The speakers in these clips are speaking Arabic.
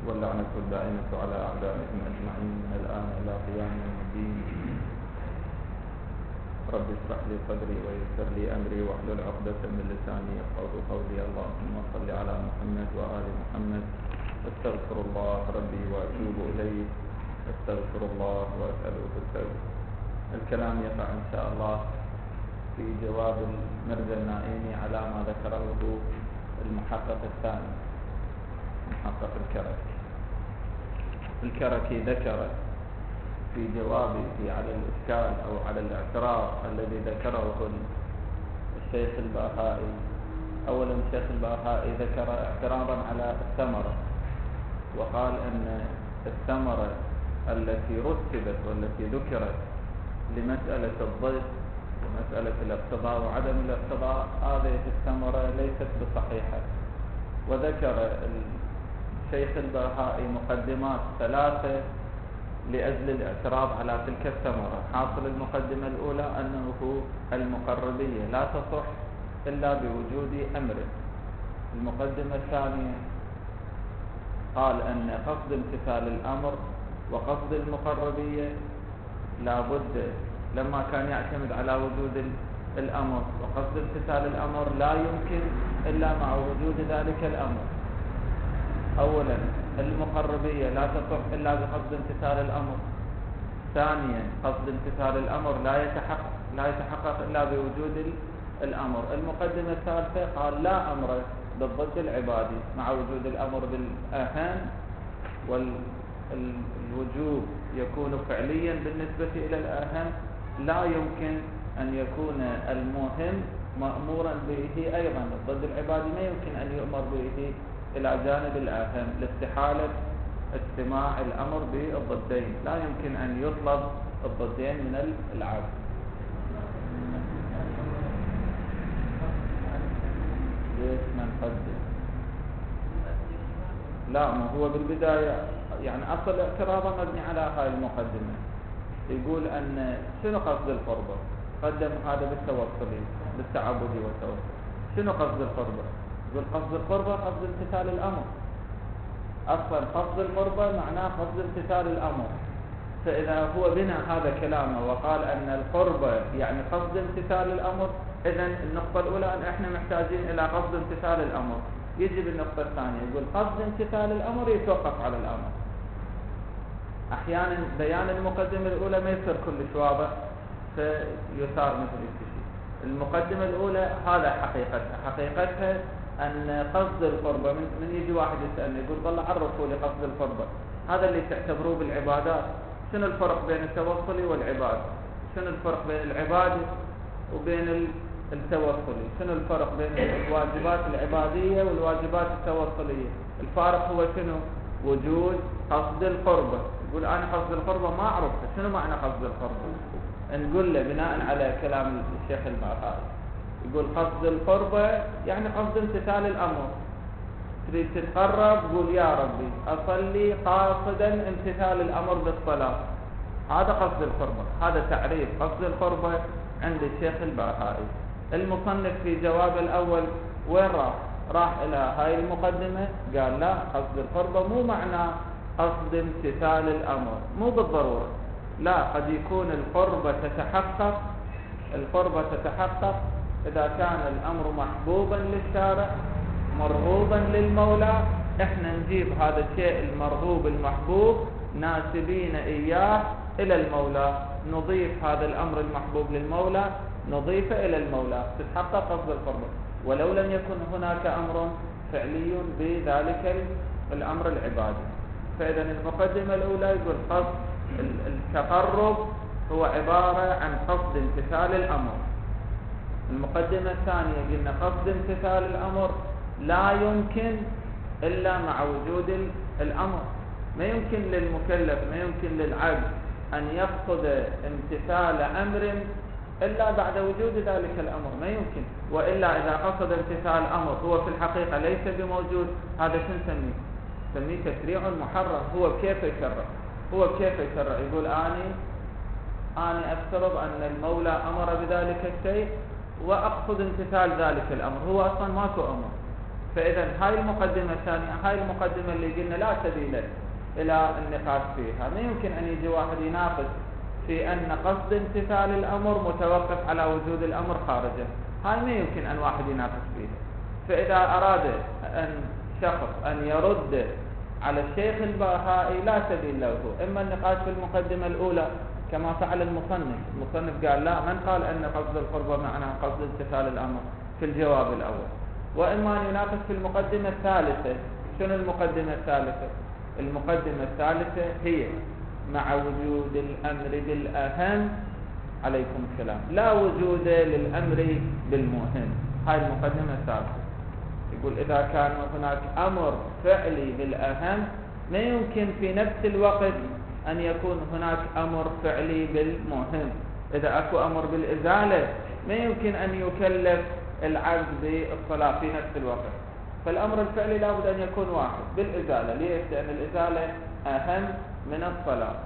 واللعنة الدائمة على أعدائهم أجمعين من الآن إلى قيام يوم الدين. رب اشرح لي صدري ويسر لي أمري واحلل عقدة من لساني يفقهوا قولي. اللهم صل على محمد وآل محمد. أستغفر الله ربي وأتوب إليه، أستغفر الله وأسأله التوبة. الكلام يقع إن شاء الله في جواب المرزا النائمي على ما ذكره المحقق الثاني، محقق الكركي ذكر في جوابه على الإشكال أو على الاعتراض الذي ذكره الشيخ الباهائي. أولا الشيخ الباهائي ذكر اعتراضا على الثمرة، وقال أن الثمرة التي رتبت والتي ذكرت لمسألة الضد ومسألة الاقتضاء وعدم الاقتضاء هذه الثمرة ليست بصحيحة. وذكر الشيخ الباهائي مقدمات ثلاثة لأجل الاعتراض على تلك الثمرة. حاصل المقدمة الأولى أنه المقربية لا تصح إلا بوجود أمر. المقدمة الثانية قال أن قصد امتثال الأمر وقصد المقربية لا بد لما كان يعتمد على وجود الأمر، وقصد امتثال الأمر لا يمكن إلا مع وجود ذلك الأمر. أولا المقربية لا تصح إلا بقصد امتثال الأمر. ثانيا قصد امتثال الأمر لا يتحقق إلا بوجود الأمر. المقدمة الثالثة قال لا أمر بالضد العبادي مع وجود الأمر بالآهان، والوجوب يكون فعليا بالنسبة إلى الآهان. لا يمكن أن يكون المهم مأمورا به أيضا. الضد العبادي ما يمكن أن يؤمر به إلى جانب الآهام لاستحالة اجتماع الأمر بالضدين. لا يمكن أن يطلب الضدين من العبد. ليش من قدم؟ لا، ما هو بالبداية يعني أصل اعتراضه مبني على هاي المقدمة. يقول أن شنو قصد القربة؟ قدم هذا بالتوصلي بالتعبدي والتوصل. شنو قصد القربة؟ يقول قصد القربة قصد امتثال الأمر. أصلا قصد القربة معناه قصد امتثال الأمر. فإذا هو بنى هذا كلامه وقال أن القربة يعني قصد امتثال الأمر، إذن النقطة الأولى أن إحنا محتاجين إلى قصد امتثال الأمر. يجي بالنقطة الثانية يقول قصد امتثال الأمر يتوقف على الأمر. أحيانا بيان المقدمة الأولى ما يصير كل واضح فيثار مثل الشيء. المقدمة الأولى هذا حقيقتها أن قصد القربة من يجي واحد يسألني يقول والله عرفوا لي قصد القربة، هذا اللي تعتبروه بالعبادات. شنو الفرق بين التوصلي والعباد؟ شنو الفرق بين العبادة وبين التوصلي؟ شنو الفرق بين الواجبات العبادية والواجبات التوصلية؟ الفارق هو شنو؟ وجود قصد القربة. يقول أنا قصد القربة ما أعرفه، شنو معنى قصد القربة؟ نقول له بناء على كلام الشيخ الباهائي يقول قصد القربة يعني قصد امتثال الأمر. تريد تتقرب قول يا ربي أصلي قاصدا امتثال الأمر بالصلاة، هذا قصد القربة. هذا تعريف قصد القربة عند الشيخ الباهائي. المصنف في جواب الأول وين راح إلى هاي المقدمة، قال لا، قصد القربة مو معنى قصد امتثال الأمر، مو بالضرورة. لا، قد يكون القربة تتحقق إذا كان الأمر محبوبا للشارع مرغوبا للمولى. احنا نجيب هذا الشيء المرغوب المحبوب ناسبين إياه إلى المولى، نضيف هذا الأمر المحبوب للمولى نضيفه إلى المولى، تتحقق قصد القربة ولو لم يكن هناك أمر فعلي بذلك الأمر العبادي. فإذا المقدمة الأولى يقول قصد التقرب هو عبارة عن قصد امتثال الأمر. المقدمة الثانية قلنا قصد امتثال الأمر لا يمكن إلا مع وجود الأمر. ما يمكن للمكلف، ما يمكن للعبد أن يقصد امتثال أمر إلا بعد وجود ذلك الأمر، ما يمكن. وإلا إذا قصد امتثال أمر هو في الحقيقة ليس بموجود، هذا شو نسميه تشريع محرم. هو كيف يشرع؟ يقول أنا أفترض أن المولى أمر بذلك الشيء وأقصد امتثال ذلك الأمر، هو أصلا ماكو أمر. فإذا هاي المقدمة الثانية، هاي المقدمة اللي قلنا لا سبيل إلى النقاش فيها. ما يمكن أن يجي واحد يناقش في أن قصد امتثال الأمر متوقف على وجود الأمر خارجه، هاي ما يمكن أن واحد يناقش فيها. فإذا أراد أن شخص أن يرد على الشيخ الباهائي لا سبيل له، إما النقاش في المقدمة الأولى كما فعل المصنف قال لا، من قال أن قصد القربة معناه قصد امتثال الأمر في الجواب الأول، وإما أن يناقش في المقدمة الثالثة. شنو المقدمة الثالثة؟ المقدمة الثالثة هي مع وجود الأمر بالأهم عليكم السلام لا وجود للأمر بالمهم. هاي المقدمة الثالثة. يقول إذا كان هناك أمر فعلي بالأهم ما يمكن في نفس الوقت أن يكون هناك أمر فعلي بالمهم. إذا أكو أمر بالإزالة ما يمكن أن يكلف العبد بالصلاة في نفس الوقت، فالأمر الفعلي لابد أن يكون واحد بالإزالة. ليش؟ لأن الإزالة أهم من الصلاة.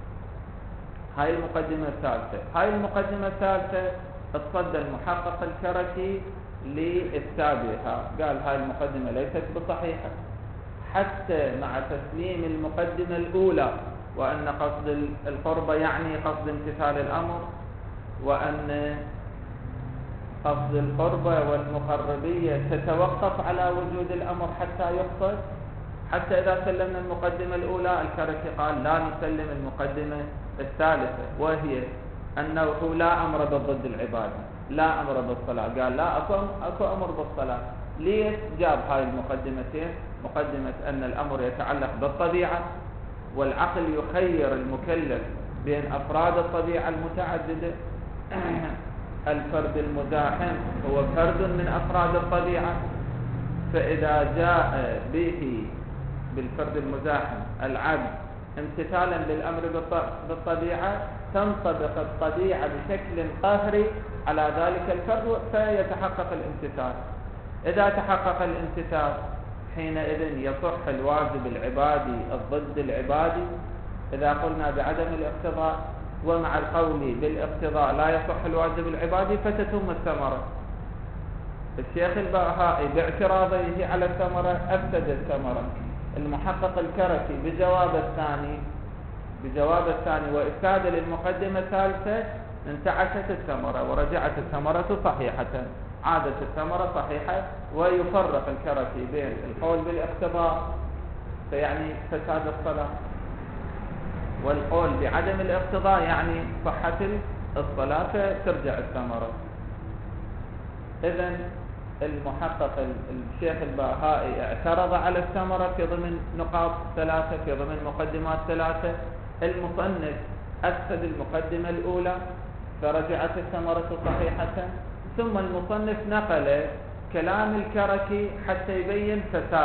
هاي المقدمة الثالثة. هاي المقدمة الثالثة اتصدى المحقق الكركي لإثباتها، قال هاي المقدمة ليست بصحيحة حتى مع تسليم المقدمة الأولى، وأن قصد القربة يعني قصد امتثال الأمر، وأن قصد القربة والمقربية تتوقف على وجود الأمر حتى يقصد. حتى إذا سلمنا المقدمة الأولى الكركي قال لا نسلم المقدمة الثالثة، وهي أنه لا أمر بالضد العبادة، لا أمر بالصلاة. قال لا أكو أمر بالصلاة. ليش جاب هاي المقدمتين؟ مقدمة أن الأمر يتعلق بالطبيعة، والعقل يخير المكلف بين أفراد الطبيعة المتعددة. الفرد المزاحم هو فرد من أفراد الطبيعة، فإذا جاء به بالفرد المزاحم العبد امتثالا بالأمر بالطبيعة تنطبق الطبيعة بشكل قهري على ذلك الفرد فيتحقق الامتثال. إذا تحقق الامتثال حينئذ يصح الواجب العبادي الضد العبادي. إذا قلنا بعدم الاقتضاء ومع القول بالاقتضاء لا يصح الواجب العبادي فتتم الثمرة. الشيخ الباهائي باعتراضه على الثمرة أفسد الثمرة. المحقق الكركي بجواب الثاني وإفساد للمقدمة الثالثة انتعشت الثمرة ورجعت الثمرة صحيحة، عادت الثمرة صحيحة. ويفرق الكركي بين القول بالاقتضاء فيعني فساد الصلاة، والقول بعدم الاقتضاء يعني صحة الصلاة فترجع الثمرة. إذن المحقق الشيخ الباهائي اعترض على الثمرة في ضمن نقاط ثلاثة، في ضمن مقدمات ثلاثة. المصنف أفسد المقدمة الأولى فرجعت الثمرة صحيحة، ثم المصنف نقل كلام الكركي حتى يبين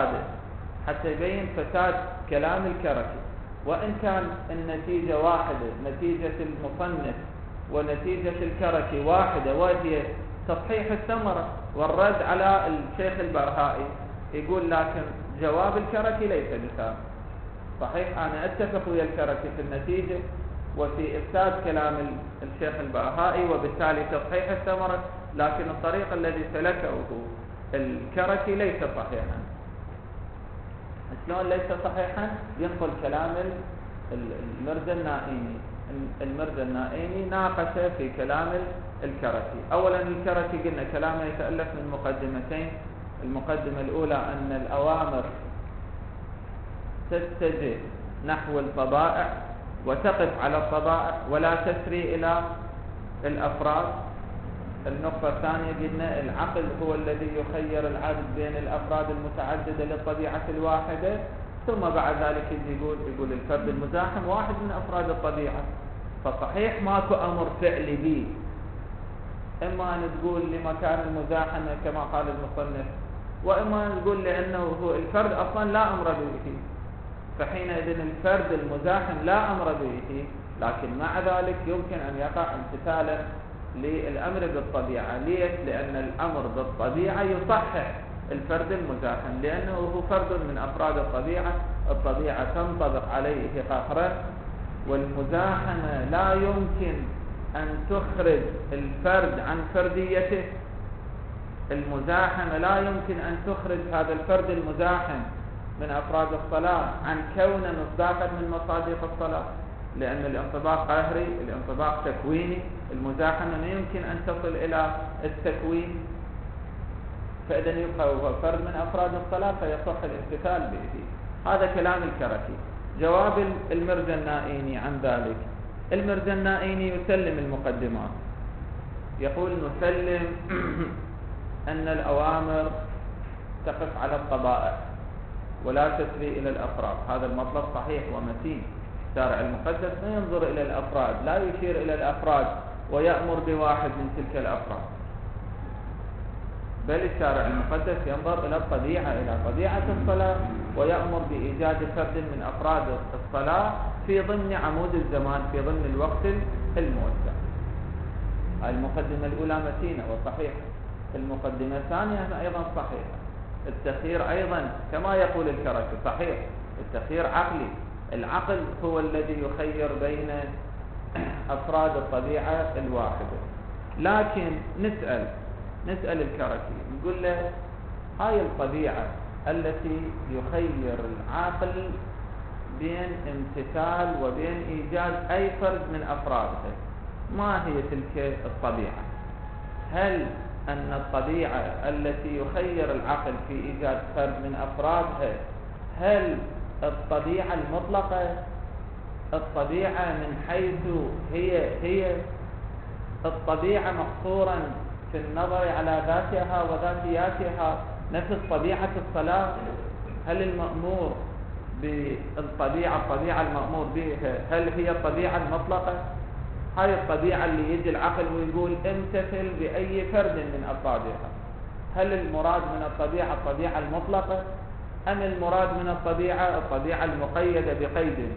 فساد كلام الكركي. وإن كان النتيجة واحدة، نتيجة المصنف ونتيجة الكركي واحدة، وهي تصحيح الثمرة والرد على الشيخ الباهائي، يقول لكن جواب الكركي ليس بثابت. صحيح أنا أتفق ويا الكركي في النتيجة وفي إفساد كلام الشيخ الباهائي وبالتالي تصحيح الثمرة، لكن الطريق الذي سلكه الكركي ليس صحيحا. شلون ليس صحيحا؟ ينقل كلام المرزا النائمي ناقش في كلام الكركي. أولا الكركي قلنا كلامه يتألف من مقدمتين. المقدمة الأولى أن الأوامر تتجه نحو الطبائع وتقف على الطبائع ولا تسري إلى الأفراد. النقطة الثانية قلنا العقل هو الذي يخير العبد بين الأفراد المتعددة للطبيعة الواحدة، ثم بعد ذلك يقول الفرد المزاحم واحد من أفراد الطبيعة. فصحيح ماكو أمر فعلي به، إما أن تقول لمكان المزاحمة كما قال المصنف، وإما أن تقول لأنه هو الفرد أصلا لا أمر به، فحينئذ الفرد المزاحم لا أمر به، لكن مع ذلك يمكن أن يقع امتثالا للأمر بالطبيعة. ليش؟ لأن الأمر بالطبيعة يصحح الفرد المزاحم، لأنه هو فرد من أفراد الطبيعة. الطبيعة تنطبق عليه قهرا، والمزاحمة لا يمكن أن تخرج الفرد عن فرديته. المزاحمة لا يمكن أن تخرج هذا الفرد المزاحم من أفراد الصلاة عن كونه مصداقا من مصادق الصلاة، لأن الانطباق قهري، الانطباق تكويني، المزاحمة ما يمكن أن تصل إلى التكوين، فإذا يبقى هو فرد من أفراد الصلاة فيصح الاحتفال به. هذا كلام الكركي. جواب المرزا النائيني عن ذلك: المرزا النائيني يسلم المقدمات، يقول نسلم أن الأوامر تقف على الطبائع ولا تسري إلى الأفراد. هذا المطلب صحيح ومتين. الشارع المقدس لا ينظر إلى الأفراد، لا يشير إلى الأفراد ويأمر بواحد من تلك الأفراد، بل الشارع المقدس ينظر إلى الطبيعة، إلى طبيعة الصلاة، ويأمر بإيجاد فرد من أفراد الصلاة في ضمن عمود الزمان، في ضمن الوقت الموسع. المقدمة الأولى متينة وصحيحة، المقدمة الثانية أيضا صحيحة. التخيير أيضا كما يقول الكركي صحيح، التخيير عقلي، العقل هو الذي يخير بين أفراد الطبيعة الواحدة. لكن نسأل الكركي، نقول له هاي الطبيعة التي يخير العاقل بين امتثال وبين إيجاد أي فرد من أفرادها، ما هي تلك الطبيعة؟ هل أن الطبيعة التي يخير العقل في إيجاد فرد من أفرادها هل الطبيعة المطلقة، الطبيعة من حيث هي الطبيعة مقصورا في النظر على ذاتها وذاتياتها نفس طبيعة الصلاة؟ هل المأمور الطبيعة المأمور بها هل هي الطبيعة المطلقة؟ هاي الطبيعة اللي يجي العقل ويقول امتثل بأي فرد من أفرادها، هل المراد من الطبيعة المطلقة أم المراد من الطبيعة المقيدة بقيد؟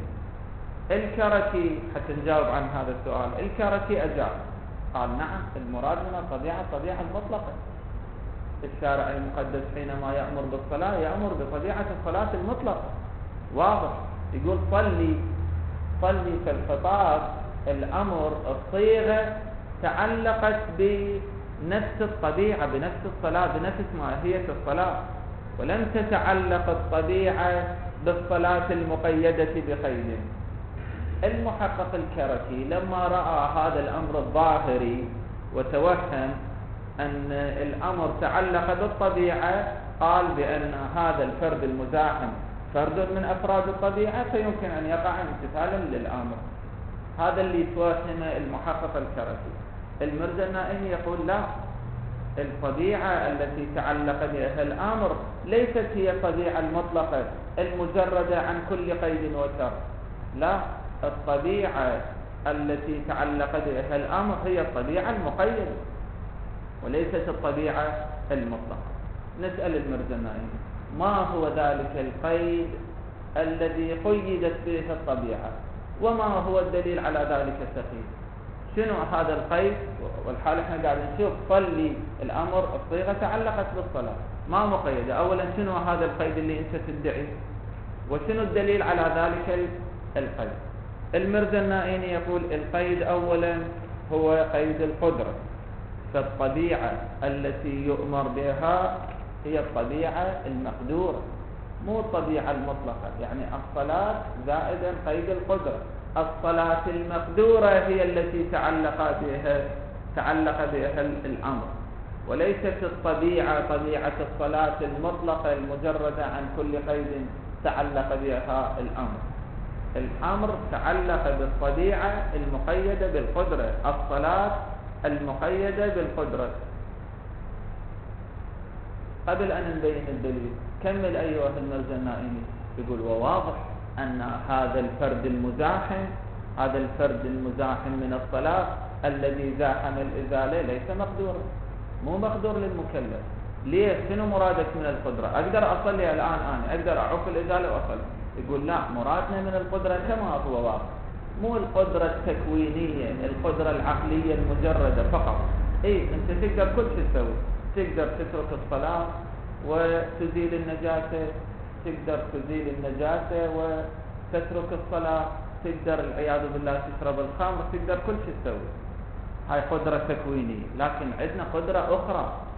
الكركي حتى نجاوب عن هذا السؤال، الكركي أجاب قال نعم، المراد من الطبيعة المطلقة. الشارع المقدس حينما يأمر بالصلاة يأمر بطبيعة الصلاة المطلقة، واضح. يقول صلي في الخطاب، الأمر الصيغة تعلقت بنفس الطبيعة، بنفس الصلاة، بنفس ماهية الصلاة، ولم تتعلق الطبيعة بالصلاة المقيدة بقيد. المحقق الكركي لما رأى هذا الأمر الظاهري وتوهم أن الأمر تعلق بالطبيعة قال بأن هذا الفرد المزاحم فرد من أفراد الطبيعة فيمكن أن يقع امتثالا للأمر. هذا اللي توهم المحقق الكركي. المرزا النائيني يقول لا، الطبيعة التي تعلق بها الأمر ليست هي الطبيعة المطلقة المجردة عن كل قيد وشر، لا، الطبيعة التي تعلق بها الأمر هي الطبيعة المقيدة وليست الطبيعة المطلقة. نسأل المرزا النائيني ما هو ذلك القيد الذي قيدت به الطبيعة، وما هو الدليل على ذلك التقييد؟ شنو هذا القيد؟ والحال احنا قاعدين نشوف صلي، الأمر الصيغة تعلقت بالصلاة ما مقيدة. أولا شنو هذا القيد اللي انت تدعي، وشنو الدليل على ذلك القيد؟ المرزا النائيني يقول القيد أولا هو قيد القدرة، فالطبيعة التي يؤمر بها هي الطبيعة المقدورة مو الطبيعة المطلقة، يعني الصلاة زائدا قيد القدرة، الصلاة المقدورة هي التي تعلق بها الأمر، وليست الطبيعة طبيعة الصلاة المطلقة المجردة عن كل قيد تعلق بها الأمر. الأمر تعلق بالطبيعة المقيدة بالقدرة، الصلاة المقيدة بالقدرة. قبل أن نبين الدليل كمل أيها المرزا النائيني. يقول وواضح أن هذا الفرد المزاحم من الصلاة الذي زاحم الإزالة ليس مقدورا، مو مقدور للمكلف. ليه؟ شنو مرادك من القدرة؟ أقدر أصلي الآن، أنا أقدر أعوق الإزالة وأصلي. يقول لا، مرادنا من القدرة كما هو واضح، مو القدرة التكوينية، القدرة العقلية المجردة فقط. أنت تقدر كل شيء تسوي، تقدر تترك الصلاة وتزيل النجاسة، تقدر تزيل النجاسة وتترك الصلاة، تقدر العياذ بالله تشرب الخمر، تقدر كل شيء تسوي. هاي قدرة تكوينية. لكن عندنا قدرة أخرى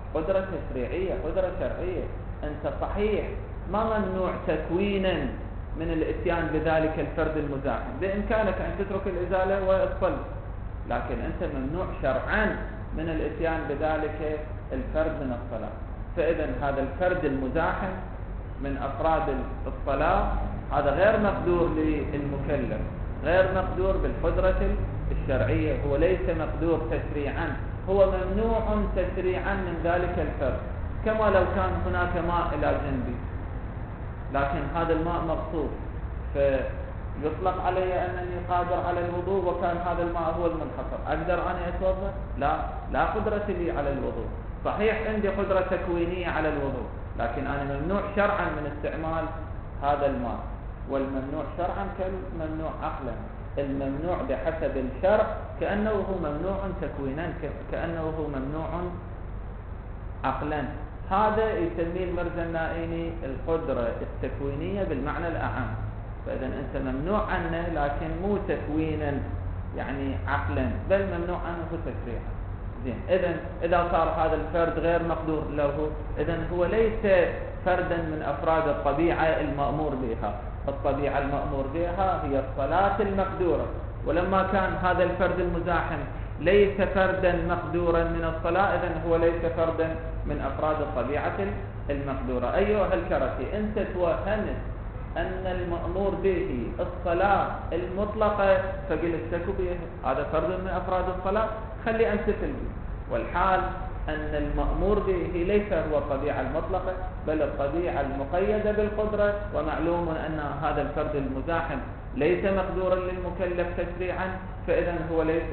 قدرة تشريعية، قدرة شرعية. أنت صحيح ما ممنوع تكوينا من الاتيان بذلك الفرد المزاحم، بإمكانك أن تترك الإزالة وتصلي، لكن أنت ممنوع شرعا من الاتيان بذلك الفرد من الصلاة. فإذا هذا الفرد المزاحم من أفراد الصلاة هذا غير مقدور للمكلف، غير مقدور بالقدرة الشرعية، هو ليس مقدور تشريعا، هو ممنوع تشريعا من ذلك الفرد. كما لو كان هناك ماء إلى جنبي لكن هذا الماء مقصود، فيطلق علي أنني قادر على الوضوء وكان هذا الماء هو المنحصر، أقدر أن أتوضأ؟ لا قدرة لي على الوضوء. صحيح عندي قدرة تكوينية على الوضوء، لكن أنا ممنوع شرعا من استعمال هذا الماء، والممنوع شرعا كالممنوع عقلا. الممنوع بحسب الشرع كأنه هو ممنوع تكوينا، كأنه هو ممنوع عقلا. هذا يسميه المرجع النائيني القدرة التكوينية بالمعنى الأعم. فإذا أنت ممنوع عنه لكن مو تكوينا يعني عقلا، بل ممنوع عنه تشريعا. زين، إذا صار هذا الفرد غير مقدور له، إذن هو ليس فردا من أفراد الطبيعة المأمور بها. الطبيعة المأمور بها هي الصلاة المقدورة، ولما كان هذا الفرد المزاحم ليس فردا مقدورا من الصلاة، إذن هو ليس فردا من أفراد الطبيعة المقدورة. أيها الكرسي، أنت توهمت أن المأمور به الصلاة المطلقة فقلت تكو به هذا فرد من أفراد الصلاة، خلي أنتفل به، والحال أن المأمور به ليس هو الطبيعة المطلقة بل الطبيعة المقيدة بالقدرة. ومعلوم أن هذا الفرد المزاحم ليس مقدورا للمكلف تشريعا، فإذا هو ليس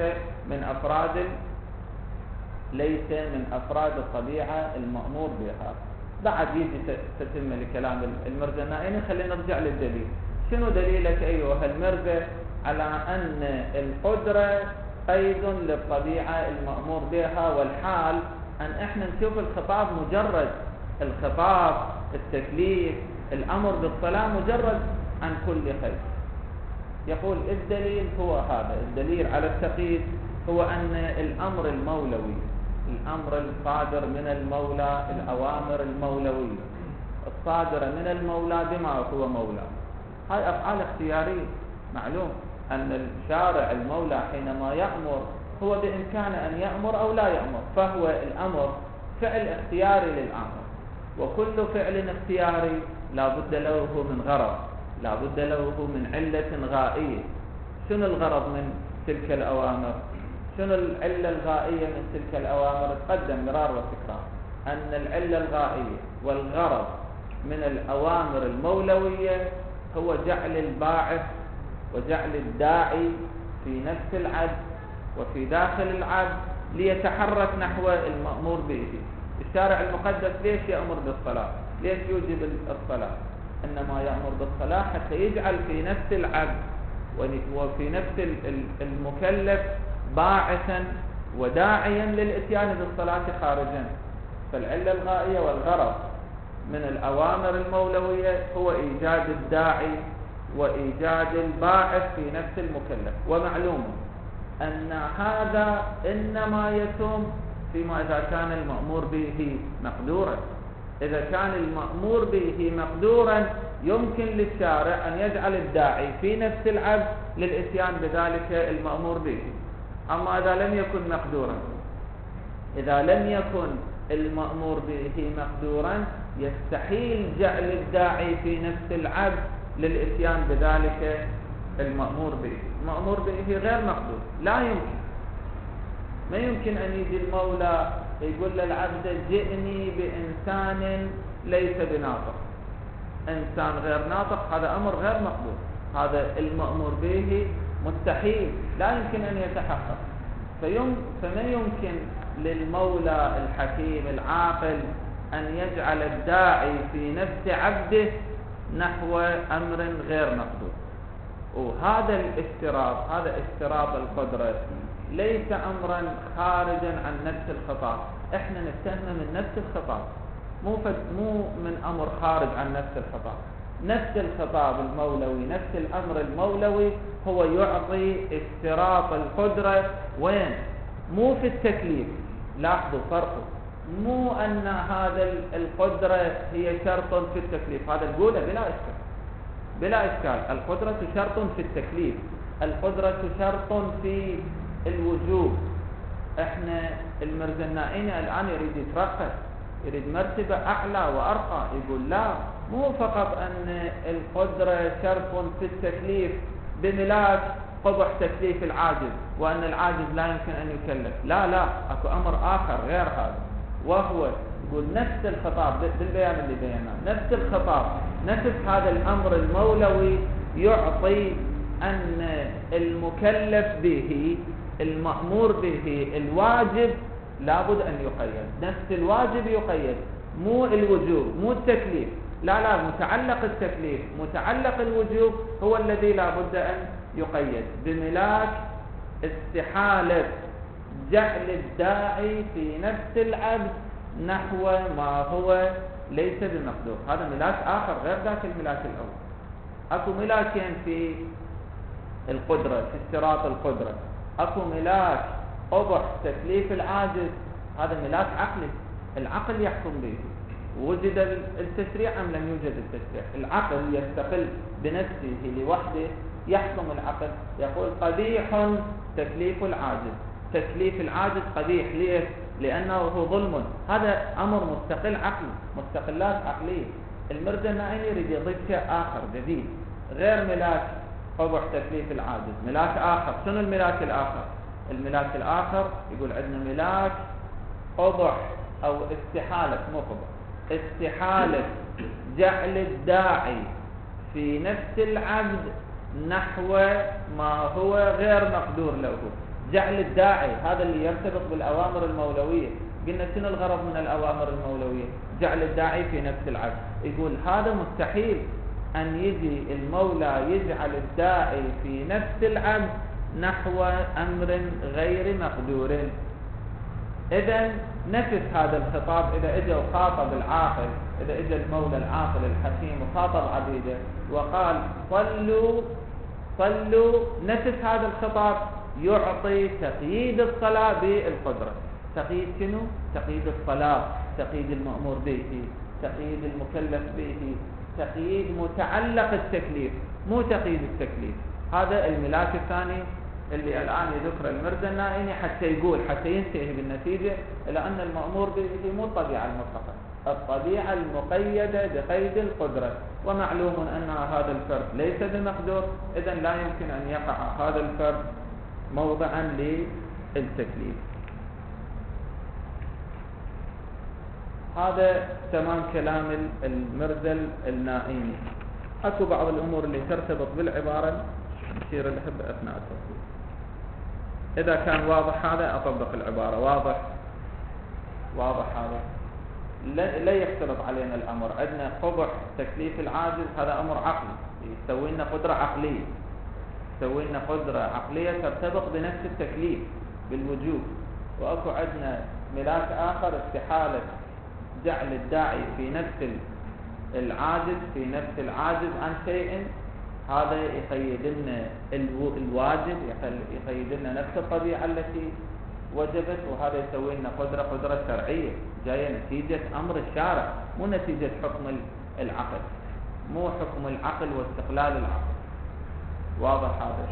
من أفراد الطبيعة المأمور بها. بعد يجي تتم لكلام المرجع النائيني. خلينا نرجع للدليل. شنو دليلك أيها المرجع على أن القدرة قيد للطبيعة المأمور بها، والحال أن احنا نشوف الخطاب مجرد الخطاب، التكليف، الأمر بالصلاة مجرد عن كل خير. يقول الدليل هو هذا، الدليل على التقييد هو أن الأمر المولوي، الأمر الصادر من المولى، الأوامر المولوية الصادرة من المولى بما هو مولى، هاي أفعال اختيارية. معلوم أن الشارع المولى حينما يأمر هو بإمكانه أن يأمر أو لا يأمر، فهو الأمر فعل اختياري للأمر، وكل فعل اختياري لا بد له من غرض، لا بد له من علة غائية. شنو الغرض من تلك الأوامر؟ شنو العلة الغائية من تلك الأوامر؟ تقدم مرار وتكرار أن العلة الغائية والغرض من الأوامر المولوية هو جعل الباعث وجعل الداعي في نفس العبد وفي داخل العبد ليتحرك نحو المأمور به. الشارع المقدس ليش يأمر بالصلاة؟ ليش يوجب الصلاة؟ إنما يأمر بالصلاة حتى يجعل في نفس العبد وفي نفس المكلف باعثا وداعيا للإتيان بالصلاة خارجا. فالعلة الغائية والغرض من الأوامر المولوية هو إيجاد الداعي وإيجاد الباعث في نفس المكلف. ومعلوم أن هذا إنما يتم فيما إذا كان المأمور به مقدورا. إذا كان المأمور به مقدورا يمكن للشارع أن يجعل الداعي في نفس العبد للإتيان بذلك المأمور به. أما إذا لم يكن مقدورا، إذا لم يكن المأمور به مقدورا يستحيل جعل الداعي في نفس العبد للإتيان بذلك المأمور به. المأمور به غير مقدور، لا يمكن، ما يمكن أن يجي المولى يقول للعبد جئني بإنسان ليس بناطق، إنسان غير ناطق، هذا أمر غير مقدور، هذا المأمور به مستحيل، لا يمكن أن يتحقق. فما يمكن للمولى الحكيم العاقل أن يجعل الداعي في نفس عبده نحو أمر غير مقدور. وهذا الافتراض، هذا افتراض القدرة، ليس أمرا خارجا عن نفس الخطاب. احنا نستهمه من نفس الخطاب، مو من أمر خارج عن نفس الخطاب. نفس الخطاب المولوي، نفس الأمر المولوي هو يعطي اشتراط القدرة. وين؟ مو في التكليف، لاحظوا فرقه، مو أن هذا القدرة هي شرط في التكليف، هذا نقوله بلا إشكال. القدرة شرط في التكليف، القدرة شرط في الوجوب. احنا المرزنائي الآن يريد يترقى، يريد مرتبة أعلى وأرقى، يقول لا، مو فقط أن القدرة شرط في التكليف بملاك قبح تكليف العاجز، وأن العاجز لا يمكن أن يكلف، لا، أكو أمر آخر غير هذا، وهو يقول نفس الخطاب بالبيان اللي بيناه، نفس الخطاب، نفس هذا الأمر المولوي يعطي أن المكلف به، المأمور به، الواجب لابد أن يقيد، نفس الواجب يقيد، مو الوجوب، مو التكليف، لا، متعلق التكليف، متعلق الوجوب هو الذي لابد أن يقيد بملاك استحالة جعل الداعي في نفس العبد نحو ما هو ليس بمقدور. هذا ملاك آخر غير ذاك الملاك الأول. أكو ملاكين في القدرة، في اشتراط القدرة، أكو ملاك قبح تكليف العاجز، هذا ملاك عقلي، العقل يحكم به. وجد التشريع أم لم يوجد التشريع؟ العقل يستقل بنفسه لوحده، يحكم العقل، يقول قبيح تكليف العاجز، تكليف العاجز قبيح. ليش؟ لأنه ظلم. هذا أمر مستقل عقلي، مستقلات عقلية. المرزنائي يريد يضيف شيء آخر جديد غير ملاك قبح تكليف العاجز، ملاك آخر. شنو الملاك الآخر؟ الملاك الآخر يقول عندنا ملاك قبح أو استحالة، مو قبح، استحالة جعل الداعي في نفس العبد نحو ما هو غير مقدور له. جعل الداعي هذا اللي يرتبط بالأوامر المولوية. قلنا شنو الغرض من الأوامر المولوية؟ جعل الداعي في نفس العبد. يقول هذا مستحيل أن يجي المولى يجعل الداعي في نفس العبد نحو أمر غير مقدور. إذن نفس هذا الخطاب إذا إجا وخاطب العاقل، إذا إجا المولى العاقل الحكيم وخاطب عبيده وقال صلوا، نفس هذا الخطاب يعطي تقييد الصلاة بالقدرة. تقييد شنو؟ تقييد الصلاة، تقييد المأمور به، تقييد المكلف به، تقييد متعلق التكليف، مو تقييد التكليف. هذا الملاك الثاني اللي الآن يذكر المرزنائي حتى يقول، حتى ينتهي بالنتيجة إلى أن المأمور به مو الطبيعة المطلقة، الطبيعة المقيدة بقيد القدرة. ومعلوم أن هذا الفرد ليس بمقدور، إذن لا يمكن أن يقع هذا الفرد موضعا للتكليف. هذا تمام كلام المرزل النائيني. أكو بعض الأمور اللي ترتبط بالعبارة نشير لها أثناء التطبيق. إذا كان واضح هذا أطبق العبارة. واضح هذا، لا يختلط علينا الأمر. عندنا قبح تكليف العاجز، هذا أمر عقلي، يسوي لنا قدرة عقلية، يسوي لنا قدرة عقلية ترتبط بنفس التكليف بالوجوب. وأكو عندنا ملاك آخر، استحالة جعل الداعي في نفس العاجز، في نفس العاجز عن شيء، هذا يقيد لنا الواجب، يقيد لنا نفس الطبيعة التي وجبت، وهذا يسوي لنا قدرة شرعية جاية نتيجة أمر الشارع، مو نتيجة حكم العقل، مو حكم العقل واستقلال العقل. واضح هذا؟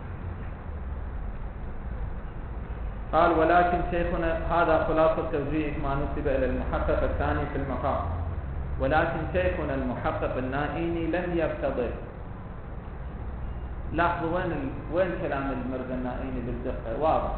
قال ولكن شيخنا، هذا خلاصة توجيه ما نسب إلى المحقق الثاني في المقام، ولكن شيخنا المحقق النائيني لم يرتضي. لاحظوا وين كلام المرزا النائيني بالدقة، واضح.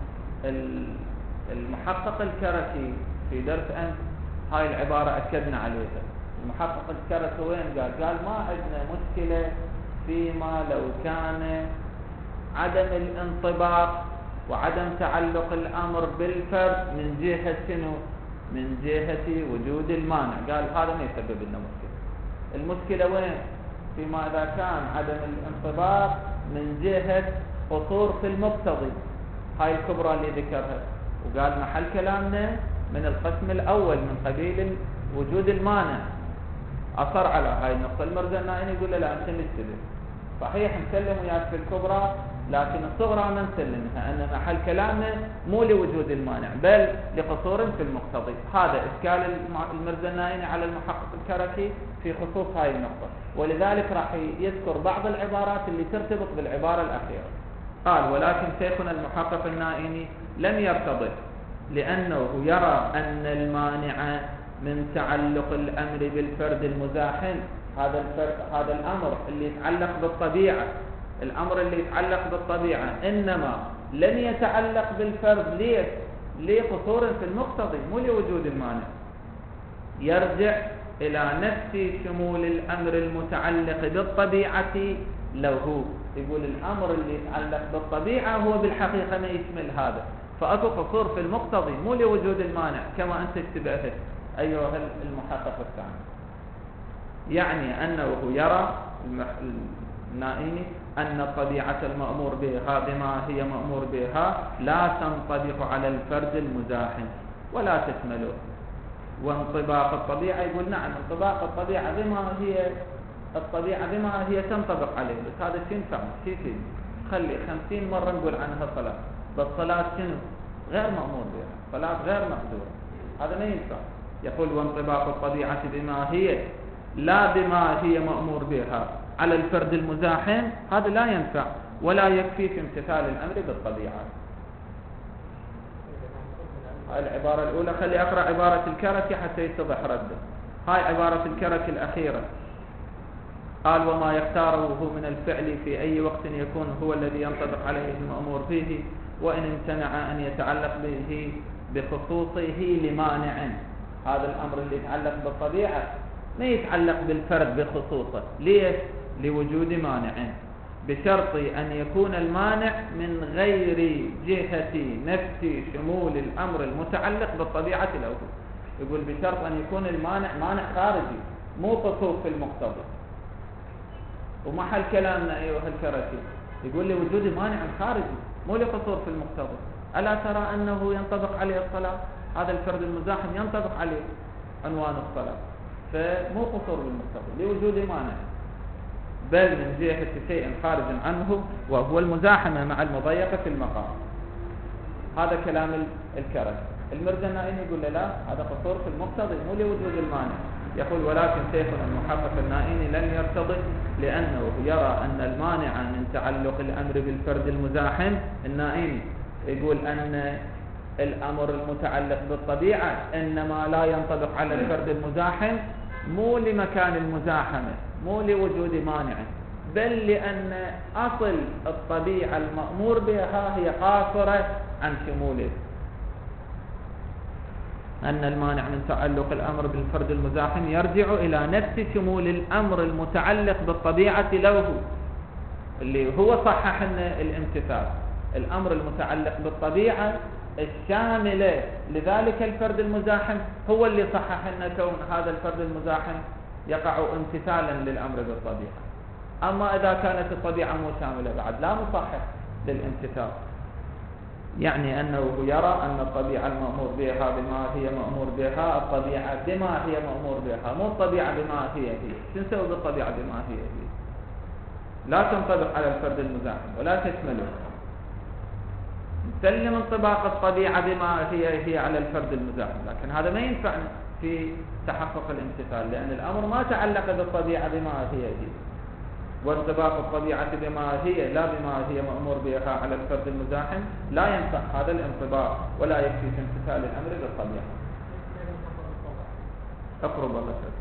المحقق الكركي في درس أمس هاي العبارة أكدنا عليها. المحقق الكركي وين قال ما عندنا مشكلة فيما لو كان عدم الانطباق وعدم تعلق الأمر بالفرد من جهة شنو؟ من جهة وجود المانع. قال هذا ما يسبب لنا مشكلة. المشكلة وين؟ فيما إذا كان عدم الانطباق من جهة قصور في المقتضي، هاي الكبرى اللي ذكرها. وقال محل كلامنا من القسم الأول من قبيل وجود المانع، أصر على هاي النقطة. المرزا النائيني يقول له لا، أنت مشتبه، صحيح مسلم وياك في الكبرى، لكن الصغرى ما نسلمها، أن محل كلامنا مو لوجود المانع بل لقصور في المقتضي. هذا إشكال المرزا النائني على المحقق الكركي في خصوص هاي النقطة، ولذلك راح يذكر بعض العبارات اللي ترتبط بالعبارة الأخيرة. قال: ولكن شيخنا المحقق النائني لم يرتبط، لأنه يرى أن المانع من تعلق الأمر بالفرد المزاحم، هذا الأمر اللي يتعلق بالطبيعة، الأمر اللي يتعلق بالطبيعة إنما لن يتعلق بالفرد. ليش؟ لقصور في المقتضي مو لوجود المانع. يرجع إلى نفس شمول الأمر المتعلق بالطبيعة له. يقول الأمر اللي يتعلق بالطبيعة هو بالحقيقة ما يشمل هذا، فأكو قصور في المقتضي مو لوجود المانع كما أنت اشتبهت أيها المحقق الثاني. يعني أنه يرى النائني أن الطبيعة المأمور بها بما هي مأمور بها لا تنطبق على الفرد المزاحم ولا تشمله. وانطباق الطبيعة، يقول نعم انطباق الطبيعة بما هي تنطبق عليه، بس هذا شو ينفع؟ شو يفيد؟ خلي 50 مرة نقول عنها صلاة، بس صلاة شنو؟ غير مأمور بها، صلاة غير مقدورة، هذا ما ينفع. يقول: وانطباق الطبيعة بما هي لا بما هي مأمور بها على الفرد المزاحم، هذا لا ينفع ولا يكفي في امتثال الأمر بالطبيعة. هاي العبارة الأولى. خلي أقرأ عبارة الكركي حتى يتضح رده. هاي عبارة الكركي الأخيرة. قال: وما يختاره من الفعل في أي وقت يكون هو الذي ينطبق عليه المأمور به، وإن امتنع أن يتعلق به بخصوصه لمانع. هذا الأمر اللي يتعلق بالطبيعة ما يتعلق بالفرد بخصوصه. ليش؟ لوجود مانع، بشرط أن يكون المانع من غير جهة نفس شمول الأمر المتعلق بالطبيعة له. يقول بشرط أن يكون المانع مانع خارجي مو قصور في المقتضى. ومحل كلامنا أيها الكركي يقول لوجود مانع خارجي مو لقصور في المقتضى. ألا ترى أنه ينطبق عليه الصلاة؟ هذا الفرد المزاحم ينطبق عليه عنوان الصلاة، فمو قصور بالمقتضى لوجود مانع، بل من جهة شيء خارج عنه وهو المزاحمة مع المضيقة في المقام. هذا كلام الكركي. المرزا النائني يقول لا، هذا قصور في المقتضي مو لوجود المانع. يقول: ولكن شيخنا المحقق النائني لم يرتضي، لأنه يرى أن المانع من تعلق الأمر بالفرد المزاحم. النائني يقول أن الأمر المتعلق بالطبيعة إنما لا ينطبق على الفرد المزاحم مو لمكان المزاحمة، مو لوجود مانع، بل لأن أصل الطبيعة المأمور بها هي قاصرة عن شموله. أن المانع من تعلق الأمر بالفرد المزاحم يرجع إلى نفس شمول الأمر المتعلق بالطبيعة له، اللي هو صحح لنا الامتثال. الأمر المتعلق بالطبيعة الشاملة لذلك الفرد المزاحم هو اللي صحح لنا كون هذا الفرد المزاحم يقع امتثالا للأمر بالطبيعة. أما إذا كانت الطبيعة مو شاملة بعد لا مصحح للامتثال. يعني أنه يرى أن الطبيعة المأمور بها بما هي مأمور بها، الطبيعة بما هي مأمور بها، مو الطبيعة بما هي. شو نسوي بالطبيعة بما هي؟ لا تنطبق على الفرد المزاحم ولا تشمله. نسلم انطباق الطبيعة بما هي على الفرد المزاحم، لكن هذا ما ينفع في تحقق الامتثال، لأن الأمر ما تعلق بالطبيعة بما هي. وانطباق الطبيعة بما هي لا بما هي مأمور بها على الفرد المزاحم لا ينفع هذا الانطباق ولا يكفي في امتثال الأمر بالطبيعة. أقرب الله شك.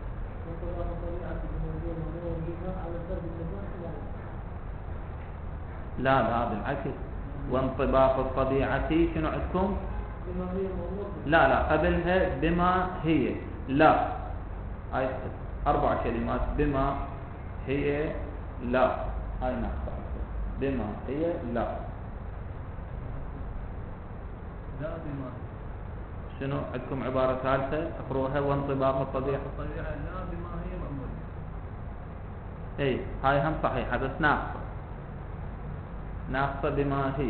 لا بالعكس. وانطباق الطبيعة شنو عندكم؟ لا قبلها بما هي. لا، هاي 4 كلمات. بما هي لا، هاي نقطة. بما هي لا بما شنو عندكم عبارة ثالثة اقروها؟ وانطباق الطبيعة لا بما هي مأمور. اي هاي هم صحيحة بس ناقصة بما هي.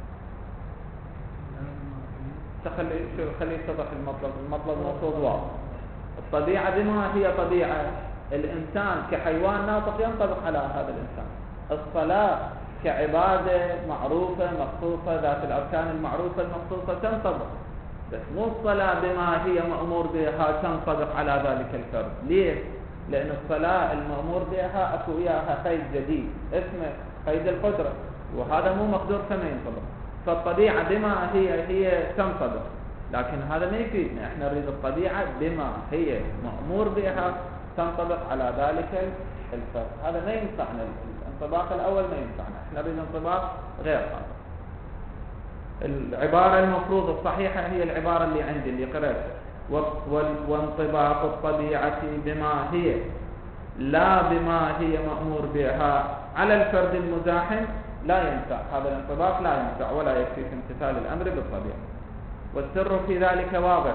خلي يتضح المطلب مقصود واضح. الطبيعة بما هي طبيعة الإنسان كحيوان ناطق ينطبق على هذا الإنسان. الصلاة كعبادة معروفة مخصوصة ذات الأركان المعروفة المخصوصة تنطبق، بس مو الصلاة بما هي مأمور بها تنطبق على ذلك الفرد. ليه؟ لأن الصلاة المأمور بها أكو وياها قيد جديد اسمه قيد القدرة، وهذا مو مقدور كما ينطبق. فالطبيعة بما هي تنطبق، لكن هذا ما يفيدنا. احنا نريد الطبيعة بما هي مأمور بها تنطبق على ذلك الفرد. هذا ما ينفعنا، الانطباق الأول ما ينفعنا، احنا نريد انطباق غير هذا. العبارة المفروض الصحيحة هي العبارة اللي عندي اللي قرأتها، وانطباق الطبيعة بما هي لا بما هي مأمور بها على الفرد المزاحم لا ينفع. هذا الانطباق لا ينفع ولا يكفي في امتثال الأمر بالطبيعة. والسر في ذلك واضح،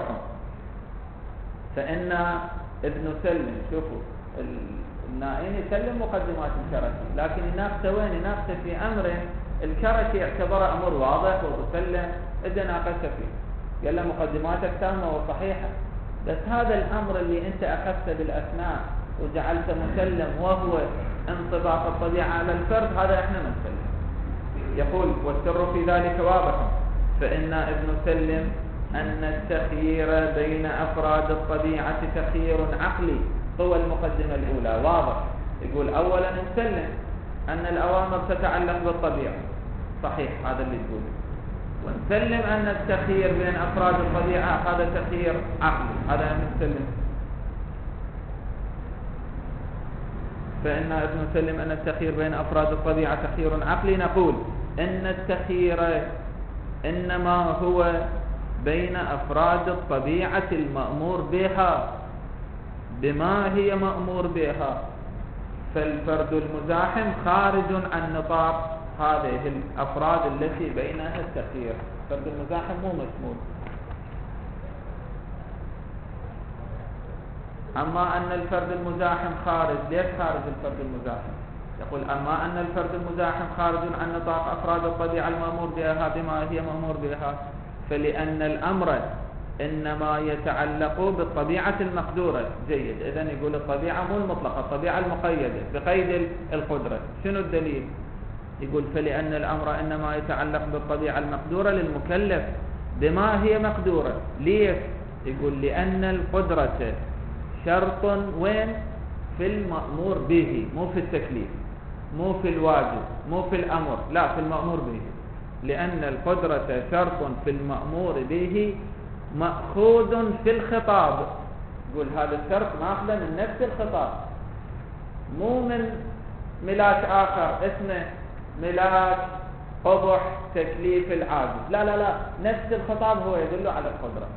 فإن ابن سلم، شوفوا النائين يسلم مقدمات الكركي، لكن الناقشة وين؟ يناقشه في أمر الكركي اعتبره أمر واضح ومسلم، إذا ناقشه فيه قال له مقدماتك تامة وصحيحة، بس هذا الأمر اللي أنت أخذته بالأثناء وجعلته مسلم وهو انطباق الطبيعة على الفرد، هذا إحنا نسلم. يقول والسر في ذلك واضح، فإن ابن سلم أن التخيير بين أفراد الطبيعة تخيير عقلي. هو المقدمة الأولى واضح، يقول أولا نسلم أن الأوامر تتعلق بالطبيعة، صحيح هذا اللي يقوله، ونسلم أن التخيير بين أفراد الطبيعة هذا تخيير عقلي، هذا نسلم. فإن ابن سلم أن التخيير بين أفراد الطبيعة تخيير عقلي، نقول إن التخيير إنما هو بين أفراد الطبيعة المأمور بها بما هي مأمور بها، فالفرد المزاحم خارج عن نطاق هذه الأفراد التي بينها التخيير. الفرد المزاحم مو مسمول. أما أن الفرد المزاحم خارج، ليش خارج الفرد المزاحم؟ يقول أما أن الفرد المزاحم خارج عن نطاق أفراد الطبيعة المأمور بها بما هي مأمور بها، فلأن الأمر إنما يتعلق بالطبيعة المقدورة. جيد، إذن يقول الطبيعة مو المطلقة، الطبيعة المقيدة بقيد القدرة. شنو الدليل؟ يقول فلأن الأمر إنما يتعلق بالطبيعة المقدورة للمكلف بما هي مقدورة. ليش؟ يقول لأن القدرة شرط وين؟ في المأمور به، مو في التكليف، مو في الواجب، مو في الأمر، لا في المأمور به. لأن القدرة شرط في المأمور به مأخوذ في الخطاب. يقول هذا الشرط ماخذ من نفس الخطاب، مو من ملاك آخر اسمه ملاك قبح تكليف العاجز، لا لا لا، نفس الخطاب هو يدل على القدرة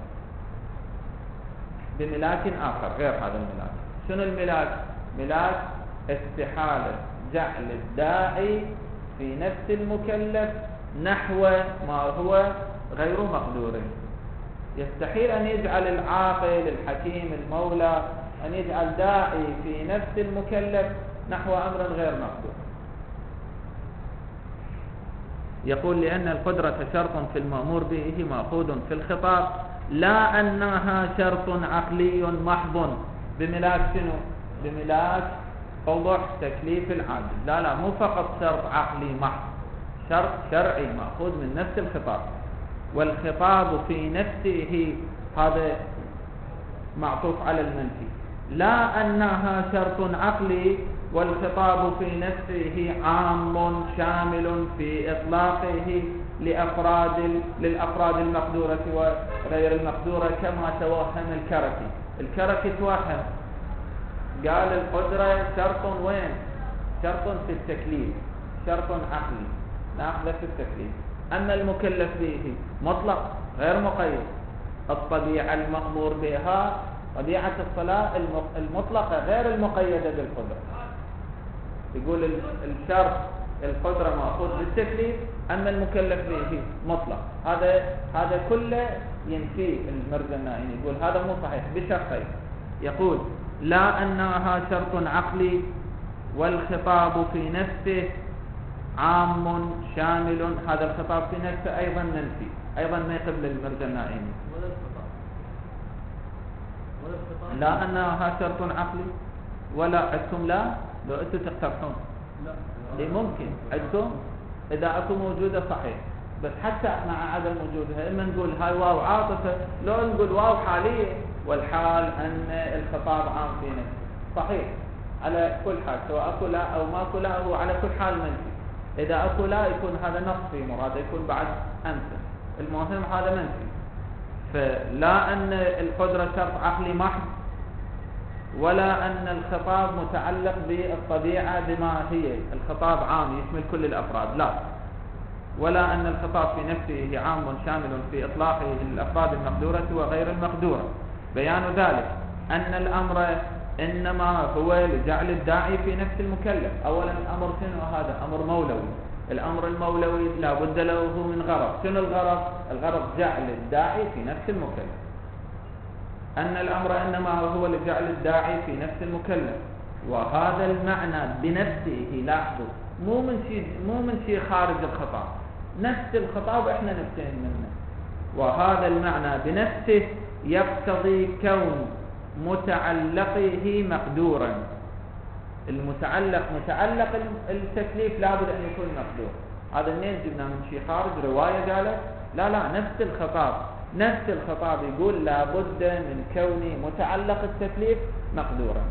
بملاك آخر غير هذا الملاك. شنو الملاك؟ ملاك استحالة جعل الداعي في نفس المكلف نحو ما هو غير مقدور. يستحيل أن يجعل العاقل الحكيم المولى أن يجعل داعي في نفس المكلف نحو أمر غير مقدور. يقول لأن القدرة شرط في المأمور به مأخوذ في الخطاب، لا أنها شرط عقلي محض بملاك شنو؟ بملاك قبح تكليف العاجز. لا لا، مو فقط شرط عقلي محض، شرط شرعي مأخوذ من نفس الخطاب. والخطاب في نفسه هذا معطوف على المنفي. لا أنها شرط عقلي، والخطاب في نفسه عام شامل في إطلاقه للأفراد المقدورة وغير المقدورة، كما توهم الكركي. الكركي توهم، قال القدرة شرط وين؟ شرط في التكليف، شرط عقلي نأخذ في التكليف. أما المكلف به مطلق غير مقيد. الطبيعة المأمور بها طبيعة الصلاة المطلقة غير المقيدة بالقدرة. يقول الشرط القدرة مأخوذ بالتكليف، أما المكلف به مطلق. هذا كله ينفي المرجاني. يقول هذا مو صحيح بشرطين. يقول لا أنها شرط عقلي، والخطاب في نفسه عام شامل. هذا الخطاب في نفسه أيضا منفي، أيضا ما يقبل المرجاني. لا أنها شرط عقلي ولا عدتم، لا لو أنتم تقترحون لا ممكن عدتم إذا أكو موجودة صحيح، بس حتى مع عدم وجودها إما نقول هاي واو عاطفة، لو نقول واو حالية، والحال أن الخطاب عام في نفسه صحيح على كل حال، سواء أكو لا أو ما أكو لا، هو على كل حال منفي. إذا أكو لا يكون هذا نقص في مراد، يكون بعد أمثل، المهم هذا منفي. فلا أن القدرة شرط عقلي محض، ولا أن الخطاب متعلق بالطبيعة بما هي، الخطاب عام يشمل كل الأفراد، لا، ولا أن الخطاب في نفسه عام شامل في إطلاقه للأفراد المقدورة وغير المقدورة. بيان ذلك أن الأمر إنما هو لجعل الداعي في نفس المكلف. أولا الأمر شنو؟ هذا أمر مولوي، الأمر المولوي لا بد له من غرض. شنو الغرض؟ الغرض جعل الداعي في نفس المكلف. أن الأمر إنما هو لجعل الداعي في نفس المكلف، وهذا المعنى بنفسه، لاحظوا، مو من شيء خارج الخطاب، نفس الخطاب احنا نبتهن منه. وهذا المعنى بنفسه يقتضي كون متعلقه مقدورا. المتعلق متعلق التكليف لابد أن يكون مقدور. هذا منين جبنا؟ من شيء خارج؟ رواية قالت؟ لا، نفس الخطاب يقول لابد من كون متعلق التكليف مقدورا.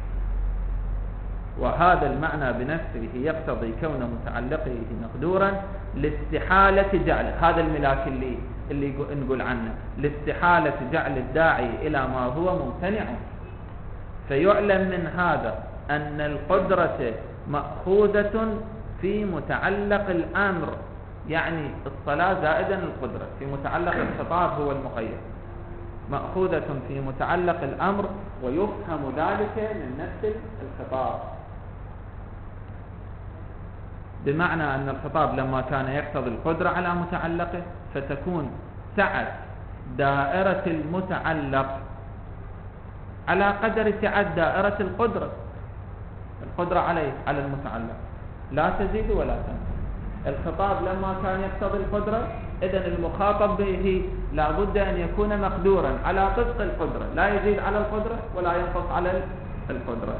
وهذا المعنى بنفسه يقتضي كون متعلقه مقدورا لاستحالة جعل، هذا الملاك اللي نقول عنه، لاستحالة جعل الداعي إلى ما هو ممتنع. فيعلم من هذا أن القدرة مأخوذة في متعلق الأمر، يعني الصلاة زائدا القدرة في متعلق الخطاب هو المقيد، مأخوذة في متعلق الأمر، ويفهم ذلك من نفس الخطاب. بمعنى أن الخطاب لما كان يقتضي القدرة على متعلقه، فتكون سعة دائرة المتعلق على قدر سعة دائرة القدرة عليه، على المتعلق، لا تزيد ولا تنقص. الخطاب لما كان يقتضي القدرة، إذن المخاطب به لا بد أن يكون مقدورا على طبق القدرة، لا يزيد على القدرة ولا ينقص على القدرة،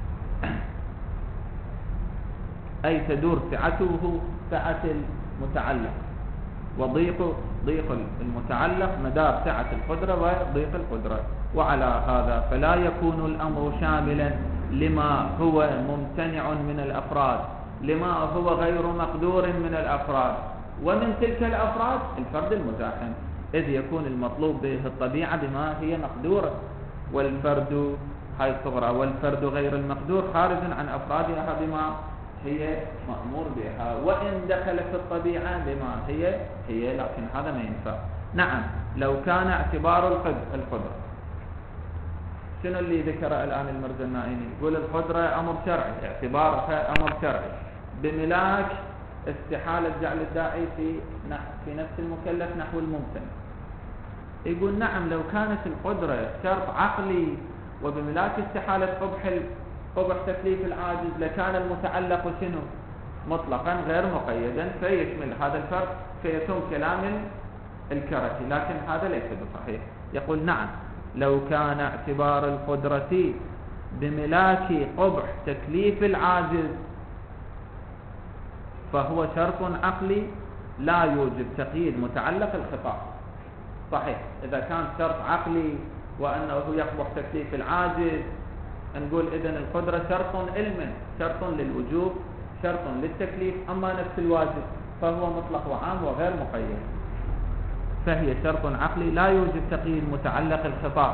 أي تدور سعته سعة المتعلق، وضيق المتعلق مدار سعة القدرة وضيق القدرة. وعلى هذا فلا يكون الأمر شاملا لما هو ممتنع من الأفراد، لما هو غير مقدور من الأفراد، ومن تلك الأفراد الفرد المزاحم، إذ يكون المطلوب به الطبيعة بما هي مقدورة، والفرد هاي الصغرى، والفرد غير المقدور خارج عن أفرادها بما هي مأمور بها، وإن دخل في الطبيعة بما هي، لكن هذا ما ينفع. نعم، لو كان اعتبار القدرة، شنو اللي ذكره الآن المرزنائي؟ يقول القدرة أمر شرعي، اعتبارها أمر شرعي، بملاك استحالة جعل الداعي في نفس المكلف نحو الممتنع. يقول نعم، لو كانت القدرة شرط عقلي وبملاك استحالة قبح تكليف العاجز، لكان المتعلق شنو؟ مطلقا غير مقيدا، فيشمل هذا الفرق، فيتم كلام الكرهي، لكن هذا ليس بصحيح. يقول نعم، لو كان اعتبار القدرة بملاك قبح تكليف العاجز فهو شرط عقلي لا يوجب تقييد متعلق الخطاب. صحيح، إذا كان شرط عقلي وأنه يقبح تكليف العاجز، نقول إذن القدرة شرط علم، شرط للوجوب، شرط للتكليف. أما نفس الواجب فهو مطلق وعام وغير مقيد، فهي شرط عقلي لا يوجب تقييد متعلق الخطاب،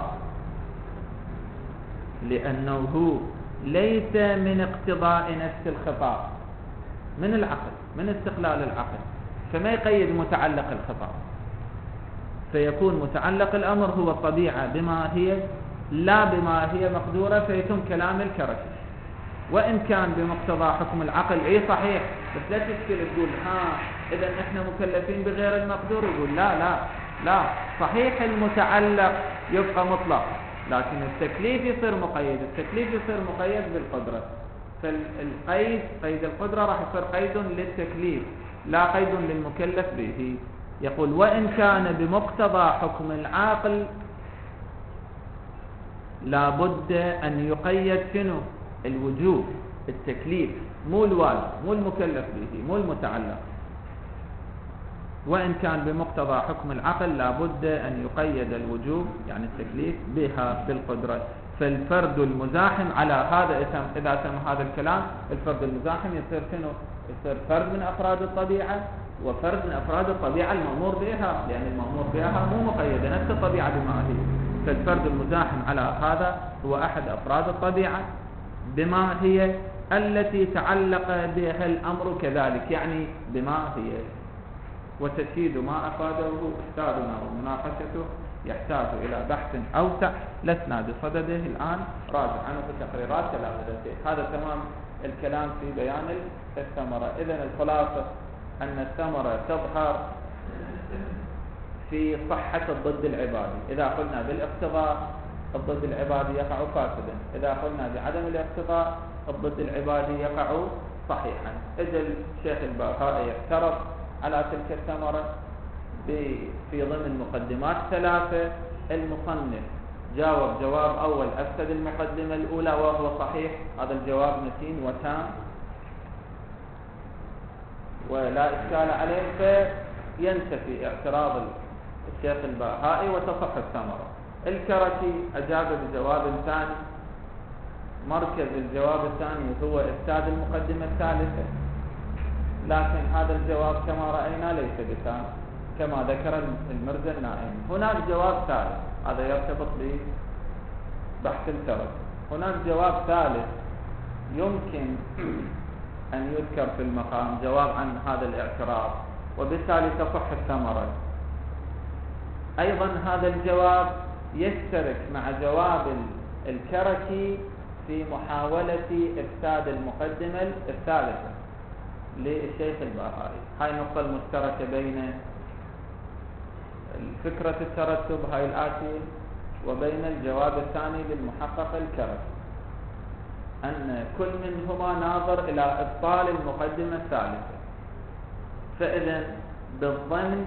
لأنه ليس من اقتضاء نفس الخطاب، من العقل، من استقلال العقل، فما يقيد متعلق الخطاب، فيكون متعلق الأمر هو الطبيعة بما هي لا بما هي مقدورة، فيتم كلام الكرهي. وإن كان بمقتضى حكم العقل أي صحيح، بس لا تشكل تقول إذا نحن مكلفين بغير المقدور. يقول لا، صحيح المتعلق يبقى مطلق، لكن التكليف يصير مقيد، التكليف يصير مقيد بالقدرة، فالقيد قيد القدرة راح يصير قيد للتكليف لا قيد للمكلف به. يقول وإن كان بمقتضى حكم العاقل لا بد أن يقيد الوجوب، التكليف، مو الواجب، مو المكلف به، مو المتعلق. وإن كان بمقتضى حكم العقل لابد أن يقيد الوجوب يعني التكليف بها بالقدرة. فالفرد المزاحم على هذا إذا تم هذا الكلام الفرد المزاحم يصير شنو؟ يصير فرد من أفراد الطبيعة وفرد من أفراد الطبيعة المأمور بها، لأن المأمور بها مو مقيدة نفس الطبيعة بما هي. فالفرد المزاحم على هذا هو أحد أفراد الطبيعة بما هي التي تعلق بها الأمر كذلك، يعني بما هي. وتشييد ما أفاده أستاذنا ومناقشته يحتاج إلى بحث أوسع لسنا بصدده الآن، راجع عنه في تقريرات تلامذته. هذا تمام الكلام في بيان الثمرة. إذن الخلاصة أن الثمرة تظهر في صحة الضد العبادي. إذا قلنا بالاقتضاء الضد العبادي يقع فاسدا، إذا قلنا بعدم الاقتضاء الضد العبادي يقع صحيحا. إذا الشيخ الباهائي اعترض على تلك الثمرة في ضمن مقدمات ثلاثة. المصنف جاوب جواب أول أفسد المقدمة الأولى وهو صحيح، هذا الجواب متين وتام ولا إشكال عليه، فينتفي اعتراض الشيخ الباهائي وتصح الثمرة. الكركي أجاب بجواب ثاني، مركز الجواب الثاني هو إفساد المقدمة الثالثة، لكن هذا الجواب كما رأينا ليس بتام كما ذكر المرزا النائم. هناك جواب ثالث، هذا يرتبط ببحث الكرك. هناك جواب ثالث يمكن أن يذكر في المقام، جواب عن هذا الاعتراض، وبالتالي تصح الثمرة. أيضا هذا الجواب يشترك مع جواب الكركي في محاولة إفساد المقدمة الثالثة للشيخ الباهائي. هاي النقطة المشتركة بين فكرة الترتب هاي الآتية وبين الجواب الثاني للمحقق الكركي، أن كل منهما ناظر إلى إبطال المقدمة الثالثة. فإذا بالظن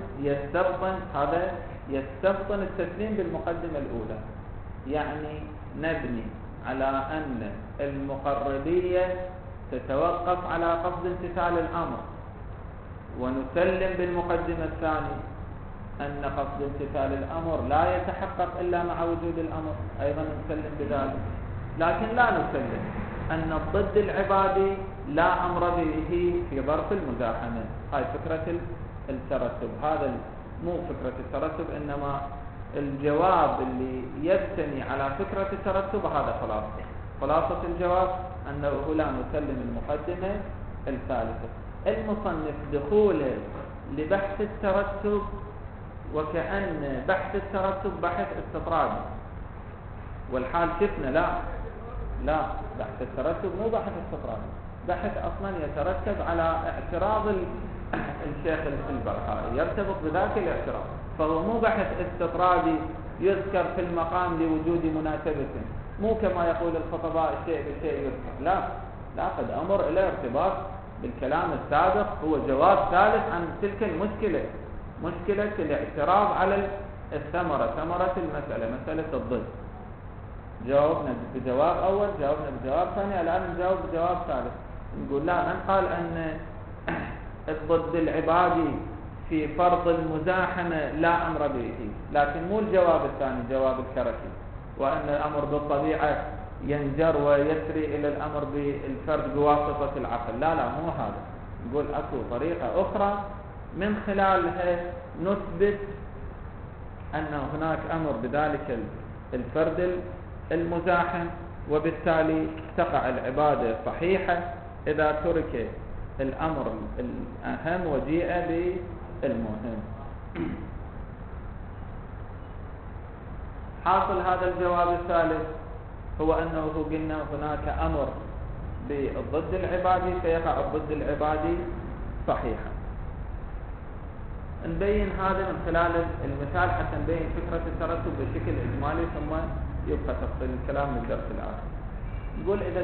يستبطن التسليم بالمقدمة الأولى، يعني نبني على أن المقربية تتوقف على قصد امتثال الأمر، ونسلم بالمقدمة الثانية أن قصد امتثال الأمر لا يتحقق إلا مع وجود الأمر، أيضا نسلم بذلك. لكن لا نسلم أن الضد العبادي لا أمر به في ظرف المزاحمة. هاي فكرة الترتب، هذا مو فكرة الترتب، إنما الجواب اللي يبتني على فكرة الترتب هذا خلاصة الجواب أنه لا نسلم المقدمة الثالثة. المصنف دخوله لبحث الترتب وكأن بحث الترتب بحث استطرادي، والحال شفنا لا بحث الترتب مو بحث استطرادي، بحث أصلا يترتب على اعتراض الشيخ الباهائي، يرتبط بذاك الاعتراض، فهو مو بحث استطرادي يذكر في المقام لوجود مناسبة، مو كما يقول الخطباء الشيء بالشيء يذكر، لا قد أمر إلى ارتباط بالكلام السابق، هو جواب ثالث عن تلك المشكلة، مشكلة الاعتراض على الثمرة، ثمرة المسألة، مسألة الضد. جاوبنا بجواب أول، جاوبنا بجواب ثاني، الآن نجاوب بجواب ثالث. نقول لا، من قال أن الضد العبادي في فرض المزاحمة لا أمر به، لكن مو الجواب الثاني جواب الكركي، وأن الأمر بالطبيعة ينجر ويسري إلى الأمر بالفرد بواسطة العقل، لا مو هذا. نقول أكو طريقة أخرى من خلالها نثبت أن هناك أمر بذلك الفرد المزاحم، وبالتالي تقع العبادة صحيحة إذا ترك الأمر الأهم وجيء بالمهم. حاصل هذا الجواب الثالث هو أنه قلنا هناك أمر بالضد العبادي فيقع الضد العبادي صحيحا. نبين هذا من خلال المثال حتى نبين فكرة الترتب بشكل إجمالي، ثم يبقى تفصيل الكلام من الدرس الآخر. نقول إذا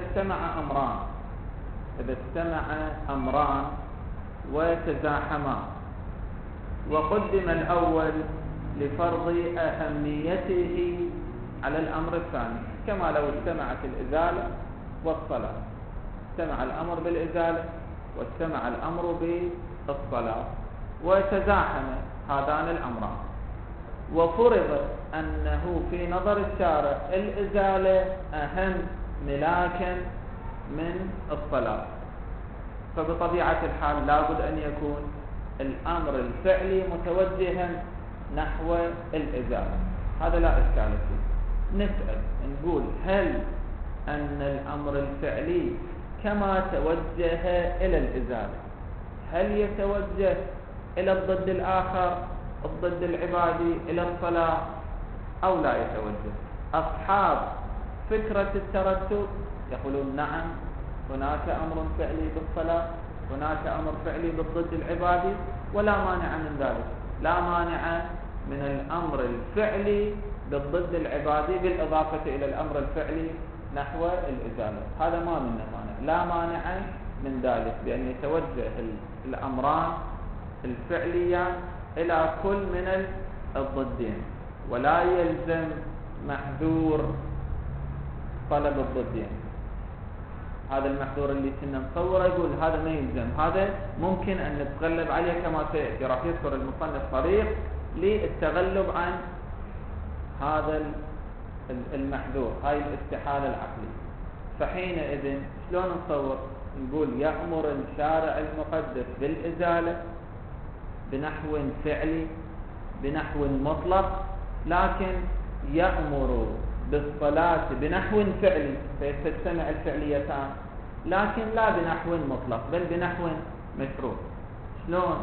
استمع أمران وتزاحما وقدم الأول لفرض أهميته على الأمر الثاني، كما لو استمعت الإزالة والصلاة، استمع الأمر بالإزالة واستمع الأمر بالصلاة، وتزاحم هذان الأمران، وفرض أنه في نظر الشارع الإزالة أهم ملاكا من الصلاة، فبطبيعة الحال لابد أن يكون الأمر الفعلي متوجها نحو الإزالة، هذا لا إشكال فيه. نسأل نقول هل أن الأمر الفعلي كما توجه إلى الإزالة هل يتوجه إلى الضد الآخر، الضد العبادي، إلى الصلاة، أو لا يتوجه؟ أصحاب فكرة الترتب يقولون نعم، هناك أمر فعلي بالصلاة، هناك أمر فعلي بالضد العبادي، ولا مانع من ذلك، لا مانع من الأمر الفعلي بالضد العبادي بالإضافة إلى الأمر الفعلي نحو الإزالة، هذا ما منه مانع، لا مانع من ذلك، بأن يتوجه الأمران الفعليان إلى كل من الضدين، ولا يلزم محذور طلب الضدين. هذا المحذور اللي كنا نصوره يقول هذا ما يلزم، هذا ممكن أن نتغلب عليه كما سيأتي، راح يذكر المصنف طريق للتغلب عن هذا المحذور، هاي الاستحالة العقلية. فحينئذ شلون نصور؟ نقول يأمر الشارع المقدس بالإزالة بنحو فعلي بنحو مطلق، لكن يأمر بالصلاة بنحو فعلي فيتجتمع الفعليتان، لكن لا بنحو مطلق بل بنحو مشروع. شلون؟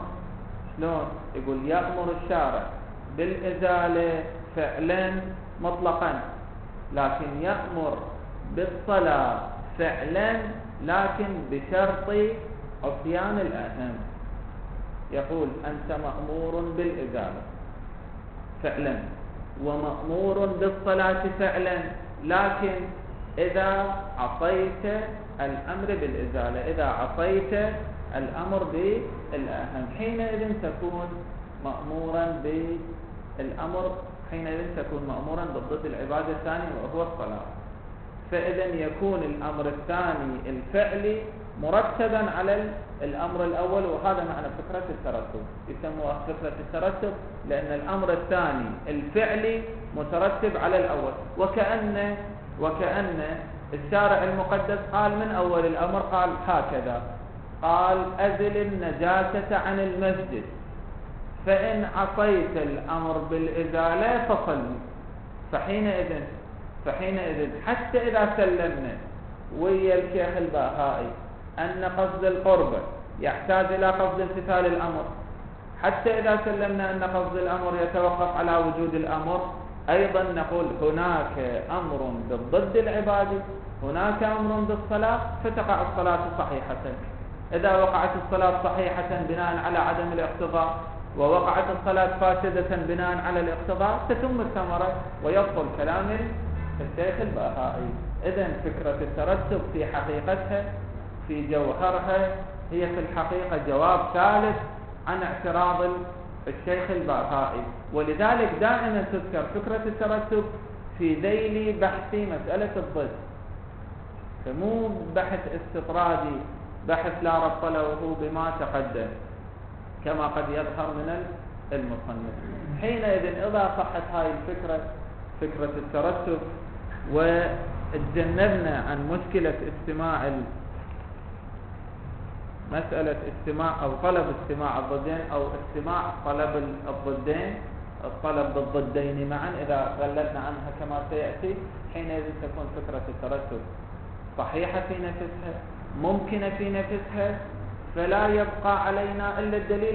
يقول يأمر الشارع بالإزالة فعلا مطلقا، لكن يأمر بالصلاة فعلا لكن بشرط عصيان الأهم. يقول أنت مأمور بالإزالة فعلا ومأمور بالصلاة فعلا، لكن إذا عصيت الأمر بالإزالة، إذا عصيت الأمر بالأهم، حينئذ تكون مأمورا بالأمر، حينئذ تكون مأمورا بالضد العبادة الثاني وهو الصلاة. فإذا يكون الأمر الثاني الفعلي مرتبا على الأمر الأول، وهذا معنى فكرة الترتب، يسموها فكرة الترتب لأن الأمر الثاني الفعلي مترتب على الأول، وكأن الشارع المقدس قال من أول الأمر قال هكذا، قال أزل النجاسة عن المسجد، فإن عصيت الأمر بالإزالة فصلي. فحينئذ حتى إذا سلمنا ويا الشيخ الباهائي أن قصد القربة يحتاج إلى قصد امتثال الأمر، حتى إذا سلمنا أن قصد الأمر يتوقف على وجود الأمر، أيضا نقول هناك أمر بالضد العبادي، هناك أمر بالصلاة، فتقع الصلاة صحيحة. إذا وقعت الصلاة صحيحة بناء على عدم الاقتضاء، ووقعت الصلاة فاسدة بناء على الاقتضاء، تتم الثمرة ويبطل كلام الشيخ الباهائي. إذن فكرة الترتب في حقيقتها في جوهرها هي في الحقيقة جواب ثالث عن اعتراض الشيخ الباهائي، ولذلك دائما تذكر فكرة الترتب في ذيل بحث مسألة الضد، فمو بحث استطرادي، بحث لا ربط له بما تقدم كما قد يظهر من المصنف. حينئذ إذا صحت هاي الفكرة، فكرة الترتب، وتجنبنا عن مشكلة مسألة استماع أو طلب استماع الضدين أو استماع طلب الضدين، الطلب بالضدين معا، إذا غلبنا عنها كما سيأتي، حينئذ تكون فكرة الترتب صحيحة في نفسها، ممكنة في نفسها، فلا يبقى علينا إلا الدليل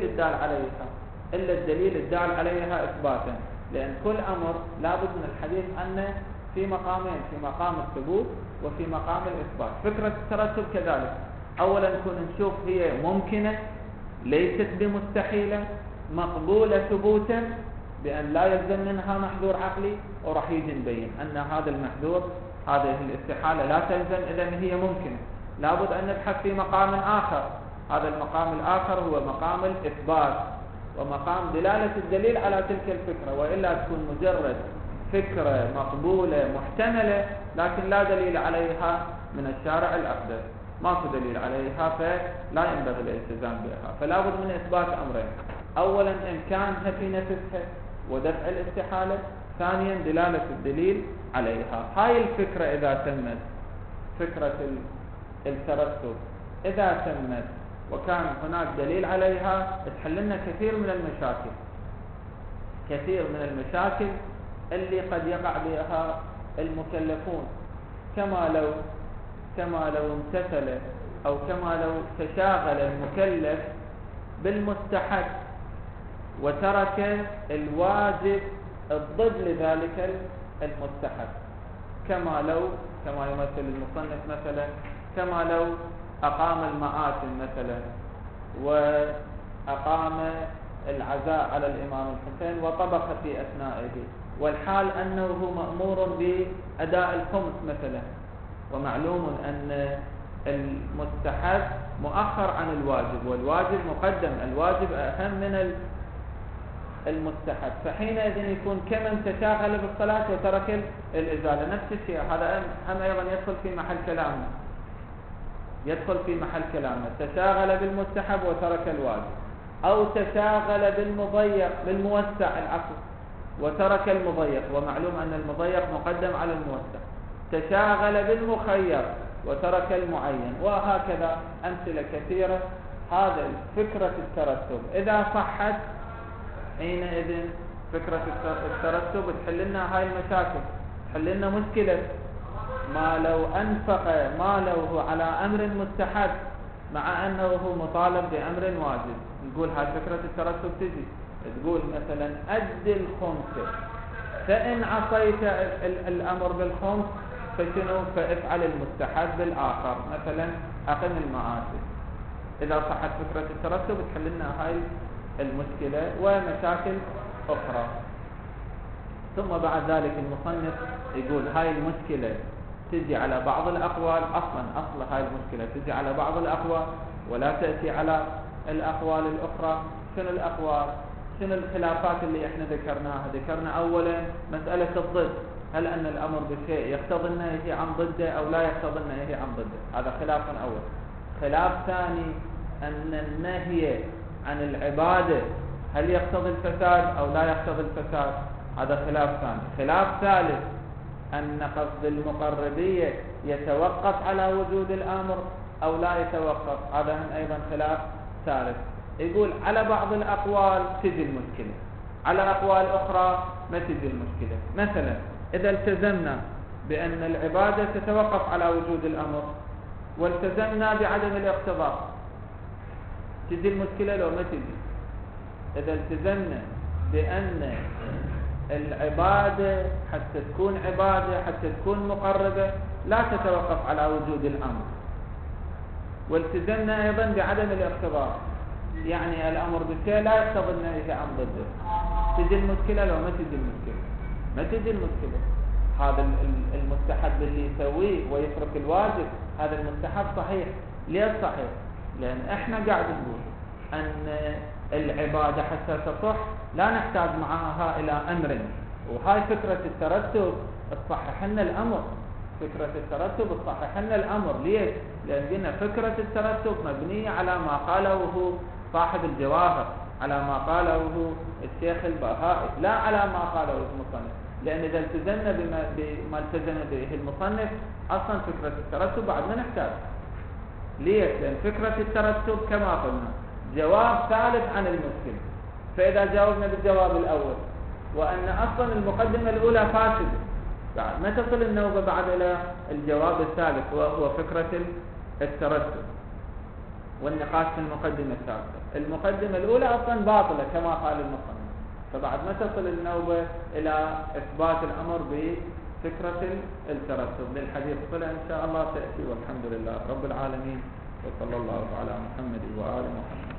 الدال عليها إثباتا، لأن كل أمر لابد من الحديث عنه في مقامين، في مقام الثبوت وفي مقام الإثبات. فكرة الترتب كذلك، أولا نكون نشوف هي ممكنة ليست بمستحيلة، مقبولة ثبوتا بأن لا يلزم منها محذور عقلي، وراح يجي نبين أن هذا المحذور، هذه الاستحالة لا تلزم، إذن هي ممكنة. لابد أن نبحث في مقام آخر، هذا المقام الآخر هو مقام الإثبات ومقام دلالة الدليل على تلك الفكرة، وإلا تكون مجرد فكرة مقبولة محتملة لكن لا دليل عليها من الشارع الأقدس، ماكو دليل عليها، فلا ينبغي الالتزام بها، فلا بد من إثبات أمرين. أولا إمكانها في نفسها ودفع الاستحالة، ثانيا دلالة الدليل عليها. هاي الفكرة إذا تمت، فكرة الترتب إذا تمت وكان هناك دليل عليها، تحل لنا كثير من المشاكل، كثير من المشاكل اللي قد يقع بها المكلفون، كما لو امتثل أو كما لو تشاغل المكلف بالمستحب وترك الواجب الضد لذلك المستحب، كما يمثل المصنف مثلا، كما لو أقام المآتم مثلا وأقام العزاء على الإمام الحسين وطبخ في أثنائه، والحال أنه مأمور بأداء الخمس مثلا، ومعلوم أن المستحب مؤخر عن الواجب والواجب مقدم، الواجب أهم من المستحب، فحينئذ يكون كمن تشاغل بالصلاة وترك الإزالة. نفس الشيء هذا هم أيضا يدخل في محل كلامه، تشاغل بالمستحب وترك الواجب، أو تشاغل بالموسع العفو وترك المضيق، ومعلوم أن المضيق مقدم على الموسع، تشاغل بالمخير وترك المعين، وهكذا أمثلة كثيرة. هذا فكرة الترتب إذا صحت، حينئذ فكرة الترتب تحل لنا هاي المشاكل، تحل لنا مشكلة ما لو أنفق ماله على أمر مستحب مع أنه مطالب بأمر واجب. نقول هاي فكرة الترتب تجي تقول مثلا أد الخمس، فإن عصيت الأمر بالخمس فشنو؟ فافعل المستحب بالآخر، مثلا أقم المآتم. إذا صحت فكرة الترتب تحل لنا هاي المشكلة ومشاكل أخرى. ثم بعد ذلك المصنف يقول هاي المشكلة تجي على بعض الأقوال، أصل هاي المشكلة تجي على بعض الأقوال ولا تأتي على الأقوال الأخرى. شنو الأقوال؟ شنو الخلافات اللي احنا ذكرناها؟ ذكرنا أولا مسألة الضد، هل أن الأمر بشيء يقتضي النهي عن ضده أو لا يقتضي النهي عن ضده؟ هذا خلاف أول. خلاف ثاني أن النهي عن العبادة هل يقتضي الفساد أو لا يقتضي الفساد؟ هذا خلاف ثاني. خلاف ثالث أن قصد المقربية يتوقف على وجود الأمر أو لا يتوقف، هذا أيضا خلاف ثالث. يقول على بعض الأقوال تجي المشكلة، على أقوال أخرى ما تجي المشكلة. مثلا إذا التزمنا بأن العبادة تتوقف على وجود الأمر والتزمنا بعدم الاقتضاء، تجي المشكلة لو ما تجي؟ إذا التزمنا بأن العبادة حتى تكون عبادة، حتى تكون مقربة، لا تتوقف على وجود الأمر، والتزمنا أيضا بعدم الاقتضاء، يعني الأمر بالشيء لا يقتضي النهي عن ضده، تجي المشكلة لو ما تجي المشكلة؟ ما تجي المشكلة. هذا المستحب اللي يسويه ويترك الواجب، هذا المستحب صحيح. ليش صحيح؟ لأن احنا قاعد نقول أن العبادة حتى تصح لا نحتاج معها إلى أمر، وهاي فكرة الترتب تصحح لنا الأمر. فكرة الترتب تصحح لنا الأمر. ليش؟ لأن قلنا فكرة الترتب مبنية على ما قاله صاحب الجواهر، على ما قاله الشيخ البهائي، لا على ما قاله المصنف. لأن إذا التزمنا بما التزم به المصنف أصلا فكرة الترتب بعد ما نحتاج. ليش؟ لأن فكرة الترتب كما قلنا جواب ثالث عن المشكلة. فإذا جاوبنا بالجواب الأول وأن أصلا المقدمة الأولى فاسدة، بعد ما تصل النوبة بعد إلى الجواب الثالث وهو فكرة الترتب والنقاش في المقدمة الثالثة. المقدمة الأولى أصلا باطلة كما قال المصنف، فبعد ما تصل النوبة إلى إثبات الأمر بفكرة الترتب. للحديث صلة إن شاء الله تأتي، والحمد لله رب العالمين، وصلى الله على محمد وآل محمد.